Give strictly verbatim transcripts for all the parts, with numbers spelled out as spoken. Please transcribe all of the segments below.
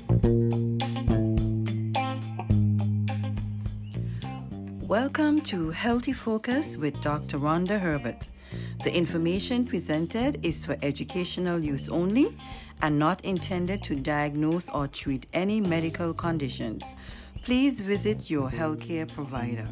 Welcome to Healthy Focus with Doctor Rhonda Herbert. The information presented is for educational use only and not intended to diagnose or treat any medical conditions. Please visit your healthcare provider.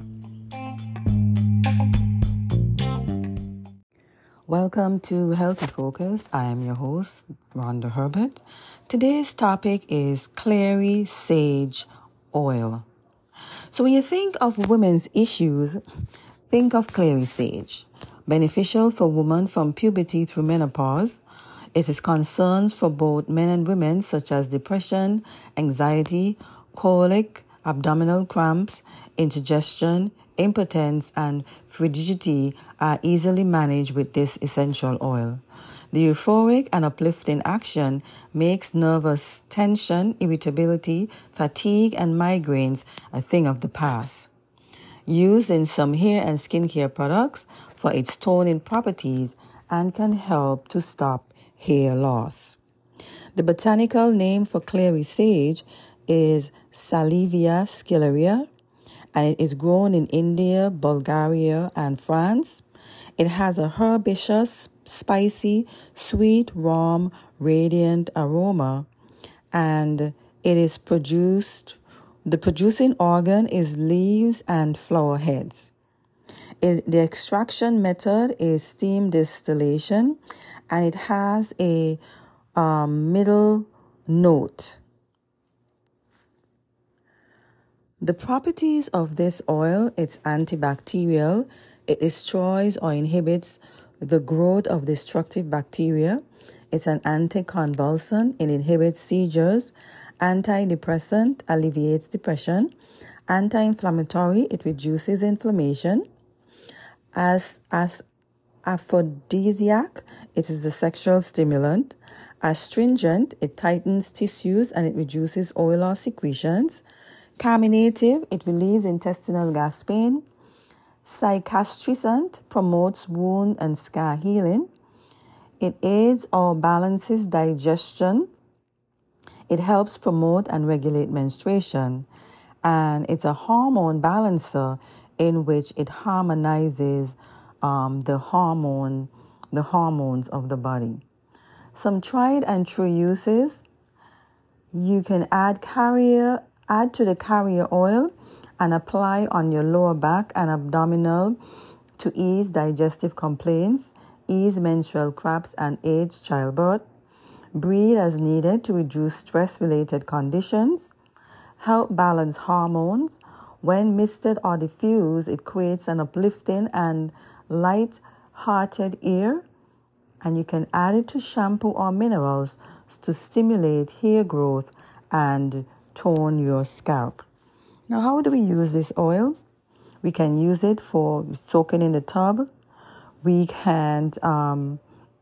Welcome to Healthy Focus. I am your host, Rhonda Herbert. Today's topic is clary sage oil. So when you think of women's issues, think of clary sage. Beneficial for women from puberty through menopause. It is concerns for both men and women such as depression, anxiety, colic, abdominal cramps, indigestion, impotence, and frigidity are easily managed with this essential oil. The euphoric and uplifting action makes nervous tension, irritability, fatigue, and migraines a thing of the past. Used in some hair and skincare products for its toning properties and can help to stop hair loss. The botanical name for clary sage is Salvia sceleria, and it is grown in India, Bulgaria, and France. It has a herbaceous, spicy, sweet, warm, radiant aroma, and it is produced, the producing organ is leaves and flower heads. It, the extraction method is steam distillation, and it has a um, middle note. The properties of this oil, it's antibacterial. It destroys or inhibits the growth of destructive bacteria. It's an anticonvulsant. It inhibits seizures. Antidepressant, alleviates depression. Anti-inflammatory, it reduces inflammation. As, as aphrodisiac, it is a sexual stimulant. Astringent, it tightens tissues and it reduces oil or secretions. Carminative, it relieves intestinal gas pain. Cicatrizant, promotes wound and scar healing. It aids or balances digestion. It helps promote and regulate menstruation. And it's a hormone balancer in which it harmonizes um, the hormone, the hormones of the body. Some tried and true uses. You can add carrier, add to the carrier oil and apply on your lower back and abdominal to ease digestive complaints, ease menstrual cramps, and aid childbirth. Breathe as needed to reduce stress-related conditions. Help balance hormones. When misted or diffused, it creates an uplifting and light-hearted air. And you can add it to shampoo or minerals to stimulate hair growth and tone your scalp. Now, how do we use this oil? We can use it for soaking in the tub. We can um,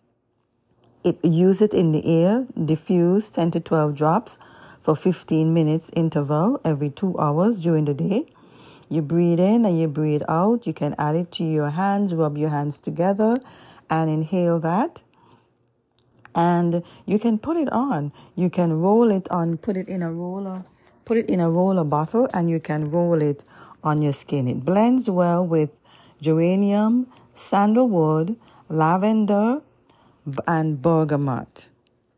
it, use it in the air, diffuse ten to twelve drops for fifteen minutes interval every two hours during the day. You breathe in and you breathe out. You can add it to your hands, rub your hands together and inhale that. And you can put it on. You can roll it on, put it in a roller, put it in a roller bottle, and you can roll it on your skin. It blends well with geranium, sandalwood, lavender, and bergamot.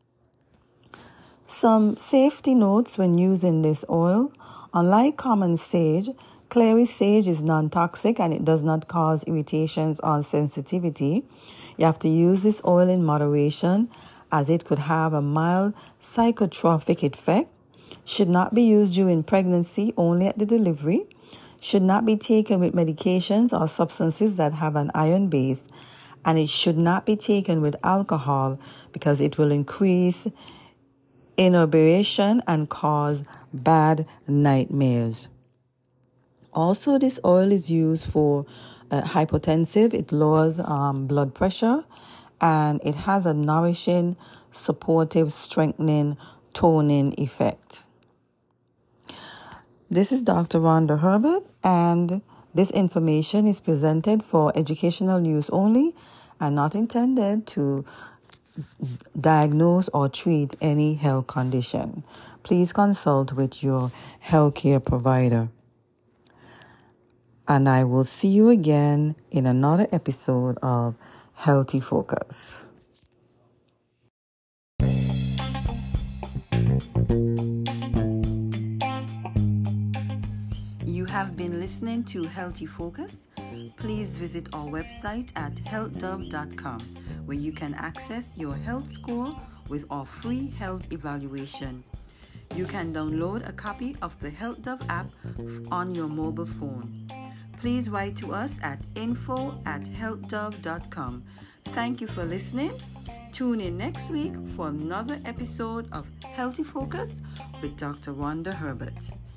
Some safety notes when using this oil. Unlike common sage, clary sage is non-toxic and it does not cause irritations or sensitivity. You have to use this oil in moderation as it could have a mild psychotropic effect. Should not be used during pregnancy, only at the delivery. Should not be taken with medications or substances that have an iron base. And it should not be taken with alcohol because it will increase inebriation and cause bad nightmares. Also, this oil is used for uh, hypotensive. It lowers um, blood pressure, and it has a nourishing, supportive, strengthening, toning effect. This is Doctor Rhonda Herbert, and this information is presented for educational use only and not intended to diagnose or treat any health condition. Please consult with your healthcare provider. And I will see you again in another episode of Healthy Focus. You have been listening to Healthy Focus. Please visit our website at health dove dot com, where you can access your health score with our free health evaluation. You can download a copy of the HealthDove app on your mobile phone. Please write to us at info at health dove dot com. Thank you for listening. Tune in next week for another episode of Healthy Focus with Doctor Rhonda Herbert.